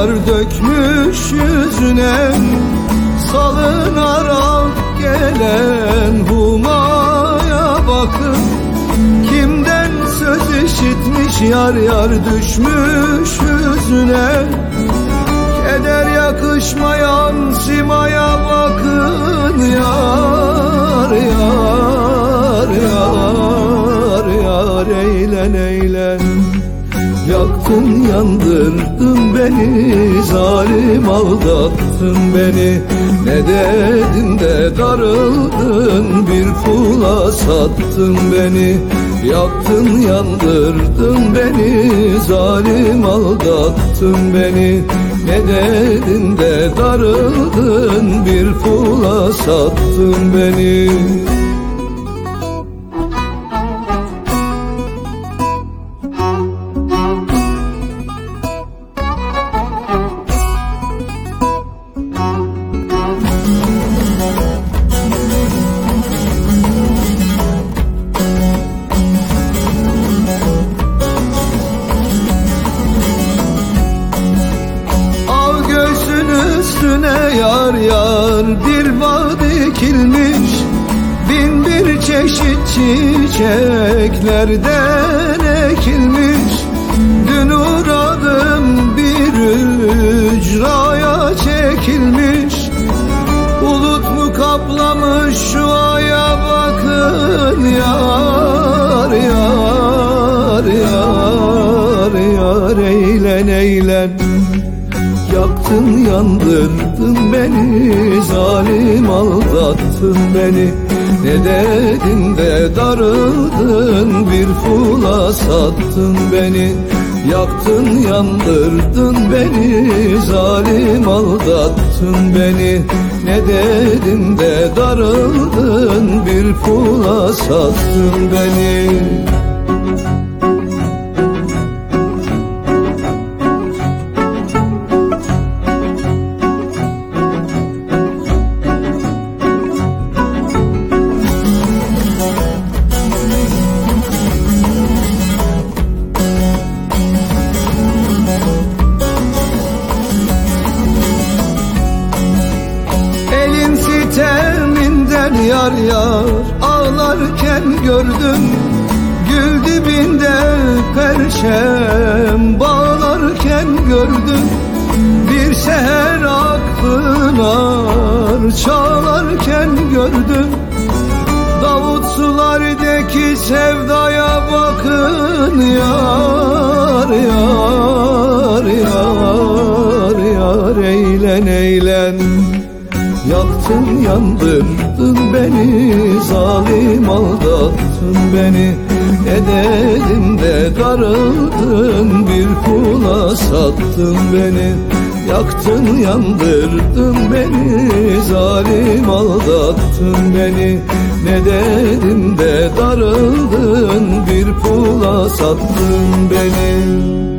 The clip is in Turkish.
yar dökmüş yüzüne, salınarak gelen humaya bakın. Kimden söz işitmiş yar yar düşmüş yüzüne, keder yakışmayan simaya bakın. Yar yar yar yar eylen eylen. Yaktın yandırdın beni, zalim aldattın beni. Ne dedin de darıldın, bir pula sattın beni. Yaktın yandırdın beni, zalim aldattın beni. Ne dedin de darıldın, bir pula sattın beni. Üstüne yar yar bir bağ dikilmiş, bin bir çeşit çiçeklerden ekilmiş. Dün uğradım bir ücraya çekilmiş, bulut mu kaplamış şu aya bakın. Yar yar yar yar eylen eylen. Yaktın yandırdın beni, zalim aldattın beni. Ne dedin de darıldın, bir fula sattın beni. Yaktın yandırdın beni, zalim aldattın beni. Ne dedin de darıldın, bir fula sattın beni. Teminden yar yar ağlarken gördüm, gül dibinde perşem bağlarken gördüm. Bir seher akpınar çalarken gördüm. Davut sulardaki sevdaya bakın. Yar yar yar yar eylen eylen. Yaktın yandırdın beni, zalim aldattın beni. Ne dedin de darıldın, bir pula sattın beni. Yaktın yandırdın beni, zalim aldattın beni. Ne dedin de darıldın, bir pula sattın beni.